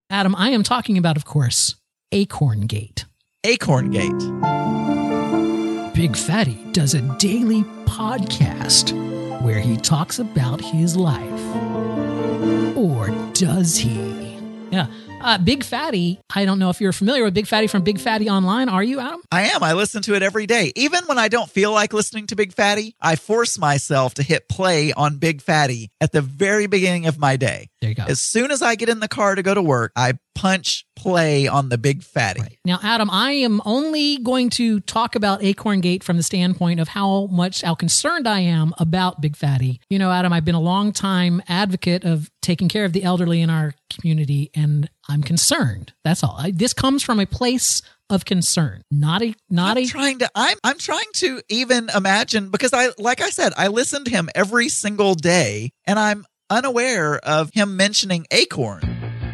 Adam, I am talking about, of course, Acorn Gate. Acorn Gate. Big Fatty does a daily podcast where he talks about his life. Or does he? Yeah. Big Fatty, I don't know if you're familiar with Big Fatty from Big Fatty Online. Are you, Adam? I am. I listen to it every day. Even when I don't feel like listening to Big Fatty, I force myself to hit play on Big Fatty at the very beginning of my day. There you go. As soon as I get in the car to go to work, I punch play on the Big Fatty. Right. Now, Adam, I am only going to talk about Acorn Gate from the standpoint of how concerned I am about Big Fatty. You know, Adam, I've been a long time advocate of taking care of the elderly in our community, and I'm concerned. That's all. This comes from a place of concern, I'm trying to even imagine, because like I said, I listen to him every single day, and I'm unaware of him mentioning Acorn.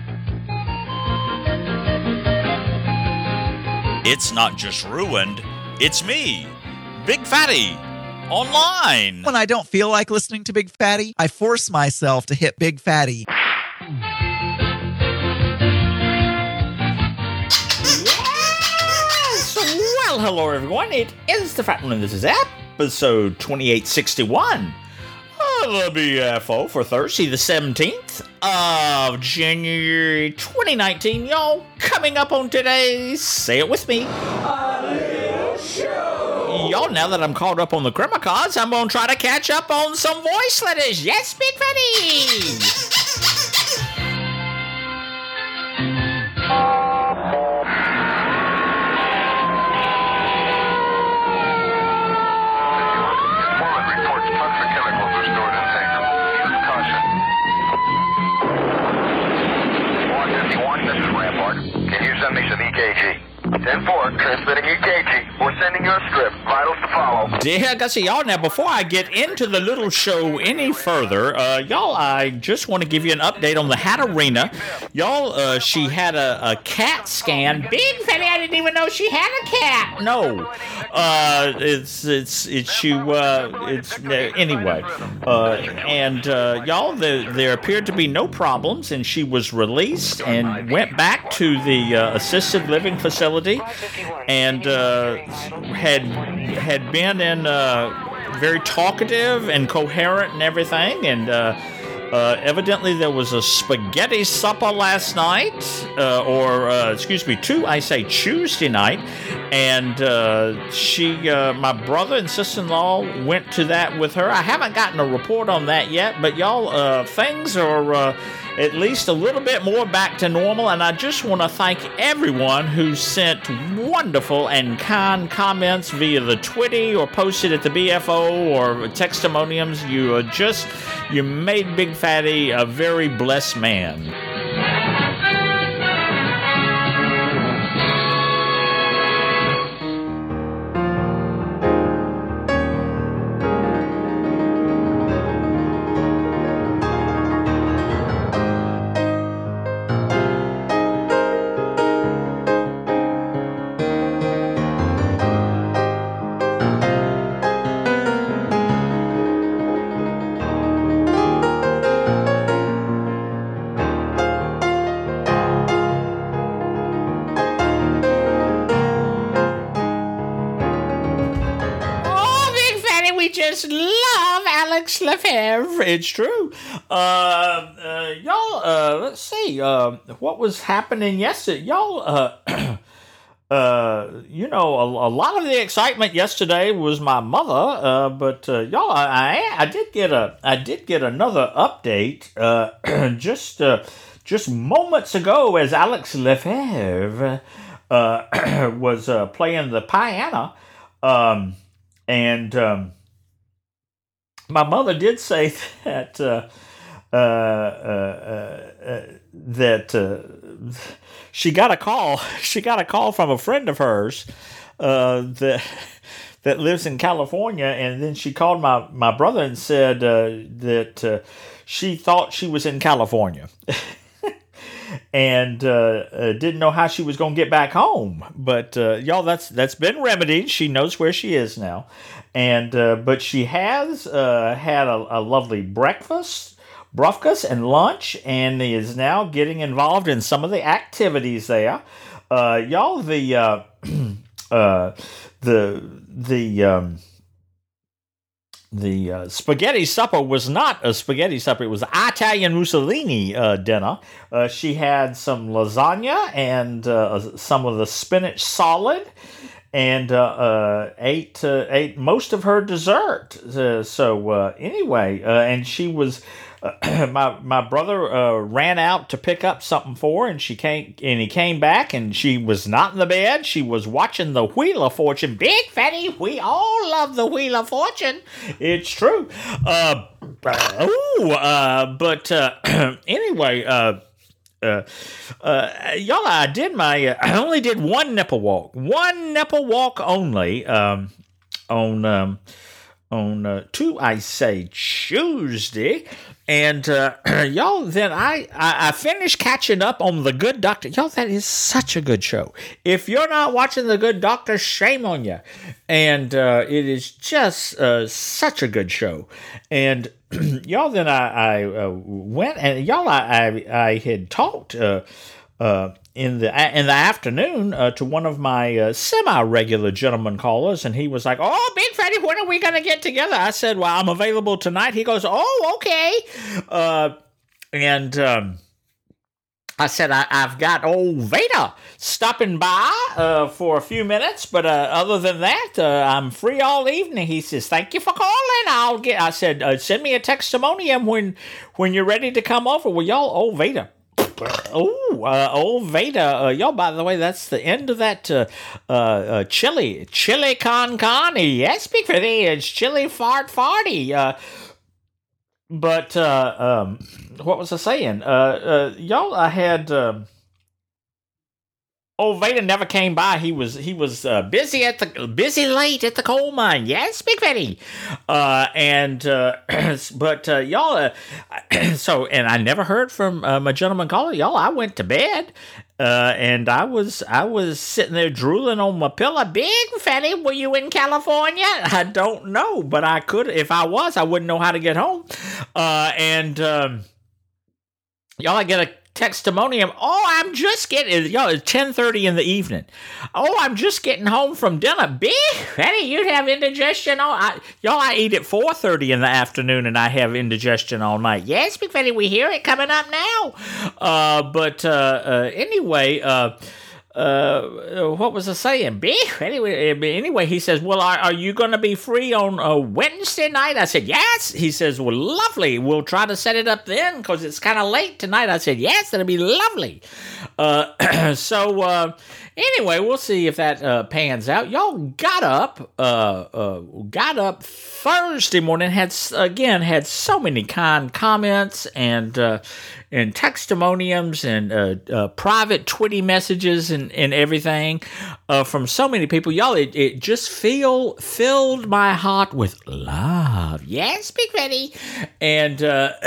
It's not just ruined, it's me, Big Fatty, online. When I don't feel like listening to Big Fatty, I force myself to hit Big Fatty. Yes! Well, hello everyone, it is the Fat One, and this is episode 2861. The BFO for Thursday, the 17th of January 2019. Y'all, coming up on today's Say It With Me, A Little Show. Y'all, now that I'm caught up on the grammar cards, I'm going to try to catch up on some voice letters. Yes, Big Fatty! Send me some EKG. 10-4, transmitting EKG. We're sending you a script. Vitals to follow. Dear Gussie, y'all, now before I get into the little show any further, y'all, I just want to give you an update on the Hatterina. Y'all, she had a CAT scan. Big Fatty, I didn't even know she had a cat. No. Anyway. Y'all, there appeared to be no problems, and she was released and went back to the assisted living facility, and had been in very talkative and coherent and everything, and evidently there was a spaghetti supper last night, Tuesday night, and my brother and sister-in-law went to that with her. I haven't gotten a report on that yet, but y'all, things are at least a little bit more back to normal, and I just want to thank everyone who sent wonderful and kind comments via the Twitty or posted at the BFO or testimoniums. You made Big Fatty a very blessed man. It's true. Y'all, let's see. What was happening yesterday? Y'all, a lot of the excitement yesterday was my mother. But y'all, I did get another update. Just moments ago, as Alex Lefebvre was playing the piano, and my mother did say that she got a call. She got a call from a friend of hers that lives in California, and then she called my brother and said that she thought she was in California. And didn't know how she was going to get back home. But y'all, that's been remedied. She knows where she is now. And but she has had a lovely breakfast, breakfast and lunch, and is now getting involved in some of the activities there. Y'all, the spaghetti supper was not a spaghetti supper. It was Italian Mussolini dinner. She had some lasagna and some of the spinach salad, and ate most of her dessert. Anyway, and she was. My brother ran out to pick up something for her, and he came back, and she was not in the bed. She was watching the Wheel of Fortune. Big Fatty, we all love the Wheel of Fortune. It's true. Anyway, y'all, I only did one nipple walk only, on Tuesday. And y'all, then I finished catching up on The Good Doctor. Y'all, that is such a good show. If you're not watching The Good Doctor, shame on you. And it is just such a good show. And y'all, then I went, and y'all, I had talked in the afternoon to one of my semi-regular gentleman callers, and he was like, "Oh, Big Fatty, when are we going to get together?" I said, "Well, I'm available tonight." He goes, "Oh, okay." I said, I've got old Vader stopping by for a few minutes, but other than that, I'm free all evening. He says, "Thank you for calling. I said, send me a testimonium when you're ready to come over." Well, y'all, old Vader. Old Vader, y'all, by the way, that's the end of that chili con carne. Yes, Big Fatty, it's chili farty. But what was I saying? Y'all, I had old Vader never came by. He was busy late at the coal mine. Yes, Big Fatty. But y'all, so, and I never heard from my gentleman caller. Y'all, I went to bed. And I was sitting there drooling on my pillow. Big Fatty, were you in California? I don't know, but I could. If I was, I wouldn't know how to get home. Y'all, I get a testimonium. "Oh, I'm just getting," y'all, it's 10:30 in the evening. "Oh, I'm just getting home from dinner." Big Fatty, you'd have indigestion I eat at 4:30 in the afternoon, and I have indigestion all night. Yes, Big Fatty, we hear it coming up now. Anyway, what was I saying? Anyway, he says, "Well, are you going to be free on Wednesday night?" I said, "Yes." He says, "Well, lovely. We'll try to set it up then because it's kind of late tonight." I said, "Yes, it'll be lovely." Anyway, we'll see if that pans out. Y'all got up Thursday morning, had so many kind comments and testimoniums and private Twitty messages and everything from so many people. Y'all, it just filled my heart with love. Yes, Big Fatty. And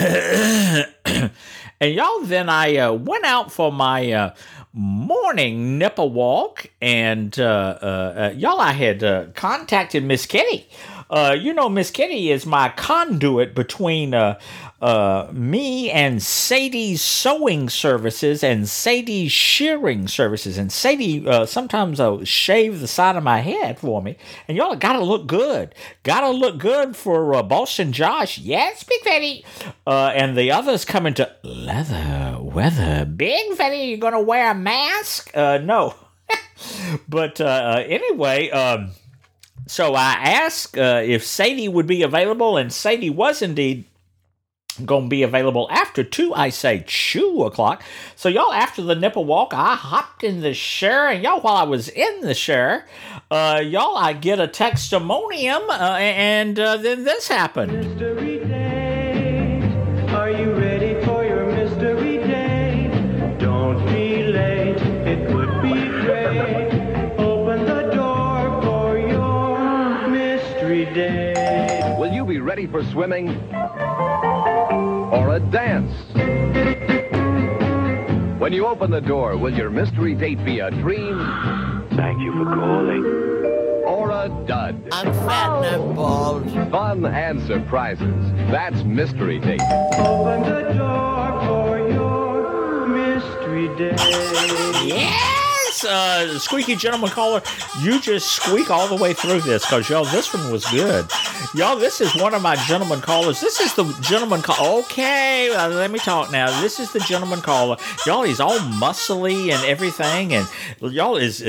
and y'all, then I went out for my morning nipple walk, and y'all, I had contacted Miss Kitty. Miss Kitty is my conduit between me and Sadie's sewing services and Sadie's shearing services. And Sadie sometimes shave the side of my head for me. And y'all, gotta look good. Gotta look good for Boston Josh. Yes, Big Fatty. And the others coming to leather weather. Big Fatty, you gonna wear a mask? No. But anyway, so I asked if Sadie would be available, and Sadie was indeed going to be available after 2 o'clock. So y'all, after the nipple walk, I hopped in the shower, and y'all, while I was in the shower, y'all, I get a testimonium, and then this happened. Mystery Day, are you ready for your mystery day? Don't be late, it would be great. Open the door for your mystery day. Will you be ready for swimming or a dance? When you open the door, will your mystery date be a dream? Thank you for calling. or a dud? I'm fat and I'm bald. Fun and surprises. That's Mystery Date. Open the door for your mystery day. Yes, Squeaky Gentleman Caller, you just squeak all the way through this because, y'all, this one was good. Y'all, this is one of my gentleman callers. This is the gentleman caller. Okay, let me talk now. This is the gentleman caller. Y'all, he's all muscly and everything, and y'all is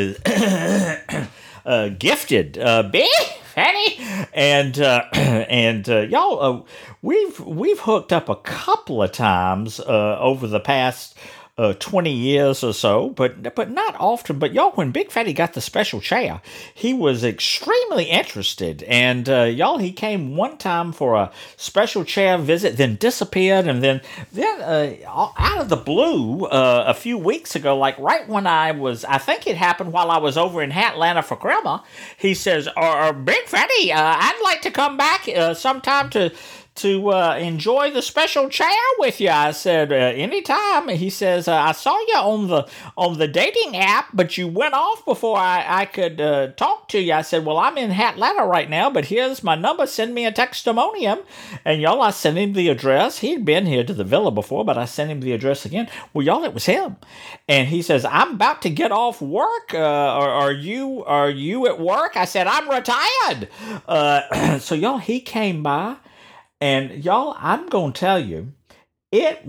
gifted. Big, fatty, and y'all, we've hooked up a couple of times over the past 20 years or so, but not often. But y'all, when Big Fatty got the special chair, he was extremely interested. And y'all, he came one time for a special chair visit, then disappeared, and then out of the blue, a few weeks ago, like right when I think it happened while I was over in Atlanta for Grandma, he says, Big Fatty, I'd like to come back sometime to enjoy the special chair with you. I said, anytime. He says, I saw you on the dating app, but you went off before I could talk to you. I said, well, I'm in Atlanta right now, but here's my number. Send me a textimonium. And y'all, I sent him the address. He'd been here to the villa before, but I sent him the address again. Well, y'all, it was him. And he says, I'm about to get off work. Are you at work? I said, I'm retired. So y'all, he came by. And y'all, I'm going to tell you, I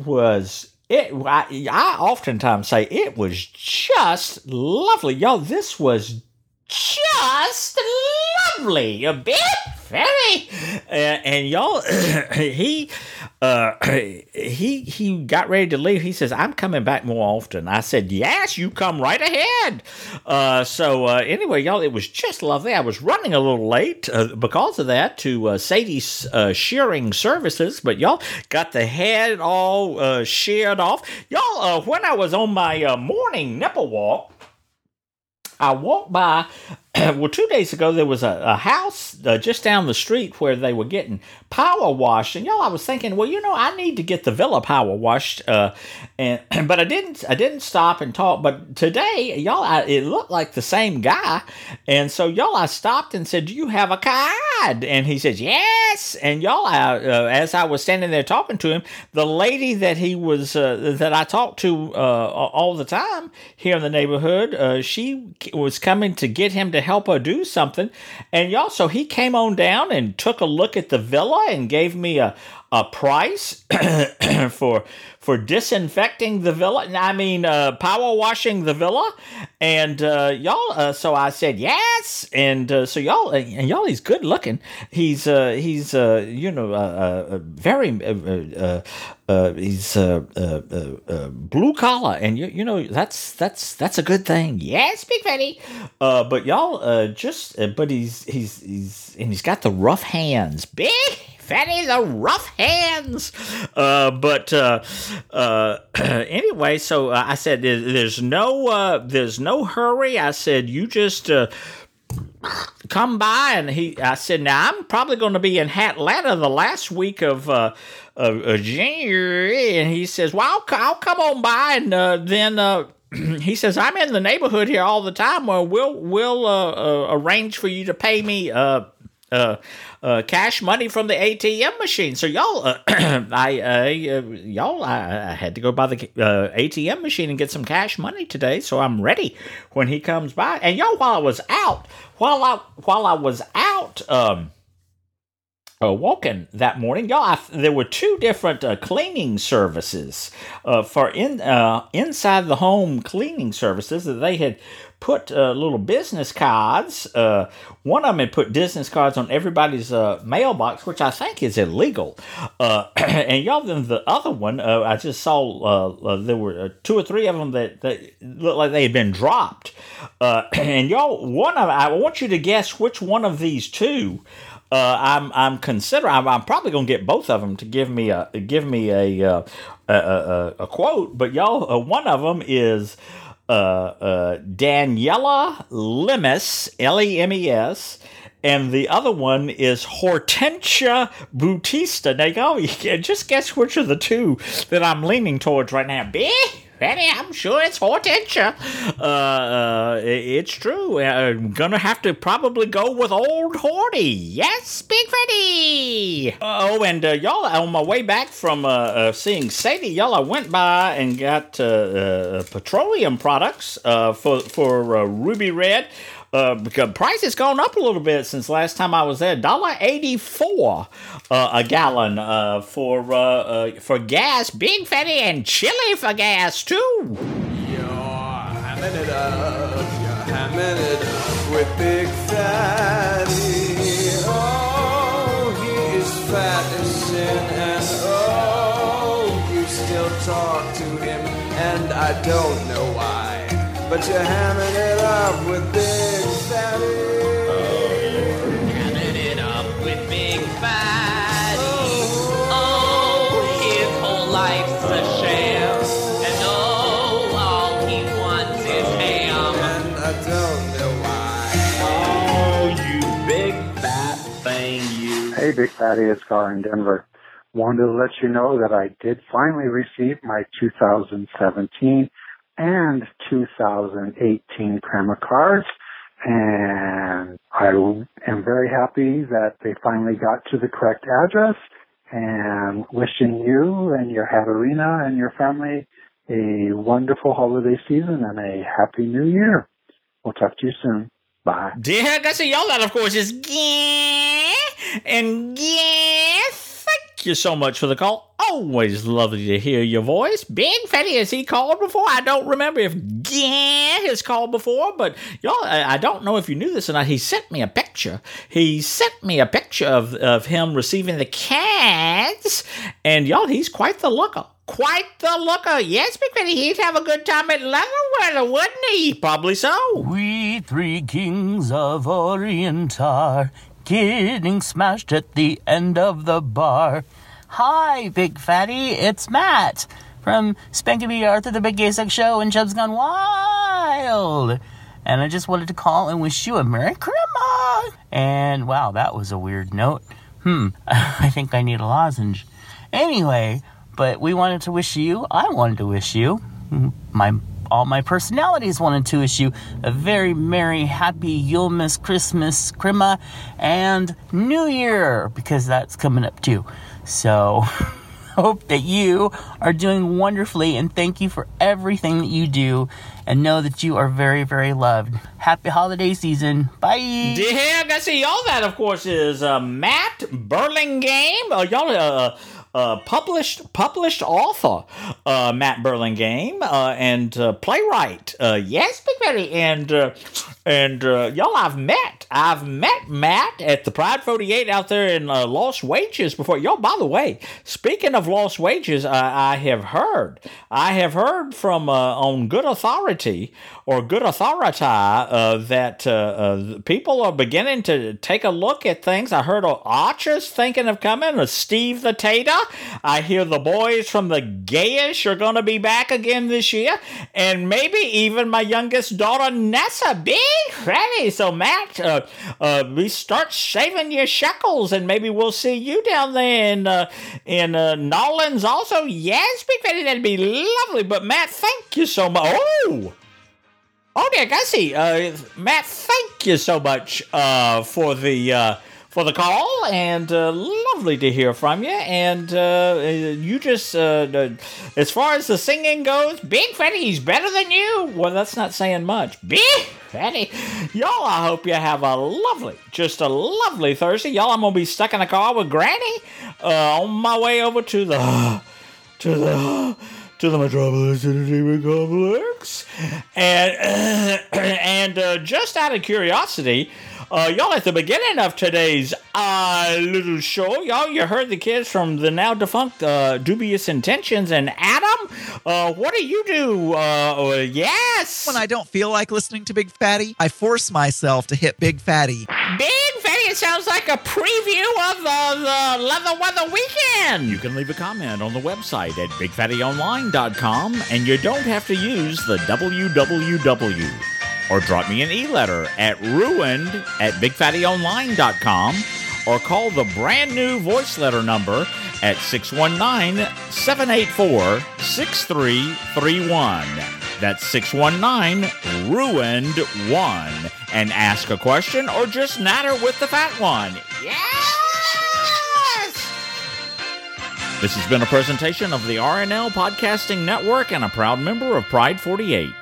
oftentimes say it was just lovely. Y'all, this was just lovely. A bit very. And y'all, he got ready to leave. He says, I'm coming back more often. I said, yes, you come right ahead. So anyway, y'all, it was just lovely. I was running a little late because of that to Sadie's shearing services, but y'all got the head all sheared off. Y'all, when I was on my morning nipple walk, I walked by, well, 2 days ago, there was a house just down the street where they were getting power washed. And, y'all, I was thinking, well, I need to get the villa power washed. But I didn't stop and talk. But today, y'all, it looked like the same guy. And so, y'all, I stopped and said, do you have a card? And he said, yes. And, y'all, as I was standing there talking to him, the lady that he was, that I talked to all the time here in the neighborhood, she was coming to get him to help her do something. And y'all, so he came on down and took a look at the villa and gave me a price for disinfecting the villa. I mean, power washing the villa. And y'all, so I said yes. And so y'all, he's good looking. He's very he's blue collar, and that's a good thing. Yes, Big Fatty. But y'all, but he's got the rough hands. Big Fatty, the rough hands. Anyway, so I said, there's no hurry. I said, you just come by, and I said, now I'm probably going to be in Atlanta the last week of January, and he says, well, I'll come on by, and then he says, I'm in the neighborhood here all the time. Well, we'll arrange for you to pay me cash money from the ATM machine. So y'all, I had to go by the ATM machine and get some cash money today. So I'm ready when he comes by. And y'all, while I was out walking that morning, y'all, there were two different cleaning services for inside the home cleaning services that they had put little business cards. One of them had put business cards on everybody's mailbox, which I think is illegal. And y'all, then the other one, I just saw there were two or three of them that looked like they had been dropped. And y'all, I want you to guess which one of these two. I'm probably gonna get both of them to give me a quote. But y'all, one of them is Daniela Lemes, Lemes, and the other one is Hortensia Bautista. Now, y'all, you can just guess which of the two that I'm leaning towards right now. Big Fatty, I'm sure it's Hortensia. It's true. I'm gonna have to probably go with old Horty. Yes, Big Fatty. Oh, and y'all, on my way back from seeing Sadie, y'all, I went by and got petroleum products for Ruby Red. Because price has gone up a little bit since last time I was there. $1.84 a gallon for gas, Big Fatty, and chili for gas too. You're hamming it up with Big Fatty. Oh, he is fat as sin, and oh, you still talk to him, and I don't know why. But you're hamming it up with Big Fatty. Hamming it up with Big Fatty. Oh, his whole life's a sham. And oh, all he wants is ham. And I don't know why. Oh, you big fat thing, you. Hey, Big Fatty, it's Gar in Denver. Wanted to let you know that I did finally receive my 2017 and 2018 Crema cards, and I am very happy that they finally got to the correct address, and wishing you and your Haverina and your family a wonderful holiday season and a happy new year. We'll talk to you soon. Bye. Dear Gussie, y'all, that of course is Gah and Gah. Thank you so much for the call. Always lovely to hear your voice. Big Fatty, has he called before? I don't remember if Gah has called before, but y'all, I don't know if you knew this or not. He sent me a picture. He sent me a picture of him receiving the cards, and y'all, he's quite the looker. Quite the looker. Yes, Big Fatty, he'd have a good time at Leatherweather, wouldn't he? Probably so. We three kings of Orient are getting smashed at the end of the bar. Hi, Big Fatty, it's Matt from Spanky Arthur the Big Gay Sex Show and Chubb's Gone Wild. And I just wanted to call and wish you a Merry Christmas. And wow, that was a weird note. I think I need a lozenge. Anyway, but we wanted to wish you, I wanted to wish you, all my personalities wanted to wish you a very merry, happy Yulmus, Christmas, Crema, and New Year, because that's coming up too. So, hope that you are doing wonderfully, and thank you for everything that you do, and know that you are very, very loved. Happy holiday season. Bye. Dear Gussie, y'all, that of course is Matt Burlingame. Published author, Matt Burlingame, and playwright. Yes, Big Fatty, and y'all, I've met Matt at the Pride 48 out there in Lost Wages before. Y'all, by the way, speaking of Lost Wages, I have heard from on good authority that people are beginning to take a look at things. I heard Archer's thinking of coming, Steve the Tater. I hear the boys from the Gayish are going to be back again this year, and maybe even my youngest daughter Nessa. Big Fatty. So Matt, we start saving your shekels, and maybe we'll see you down there in Nolans also. Yes, Big Fatty, that'd be lovely. But Matt, thank you so much. Oh, dear Gussie, Matt, thank you so much for the call, and lovely to hear from you. And you just, as far as the singing goes, Big Fatty, he's better than you. Well, that's not saying much. Big Fatty, y'all, I hope you have a lovely Thursday. Y'all, I'm gonna be stuck in a car with Granny on my way over to the Metropolis Entertainment Complex. And just out of curiosity, y'all, at the beginning of today's little show, y'all, you heard the kids from the now defunct Dubious Intentions. And Adam, what do you do? Yes. When I don't feel like listening to Big Fatty, I force myself to hit Big Fatty. Big Fatty, it sounds like a preview of the Leatherweather weekend. You can leave a comment on the website at BigFattyOnline.com, and you don't have to use the www. Or drop me an e-letter at ruined@BigFattyOnline.com, or call the brand new voice letter number at 619-784-6331. That's 619-RUINED1. And ask a question or just natter with the fat one. Yes! This has been a presentation of the RNL Podcasting Network and a proud member of Pride 48.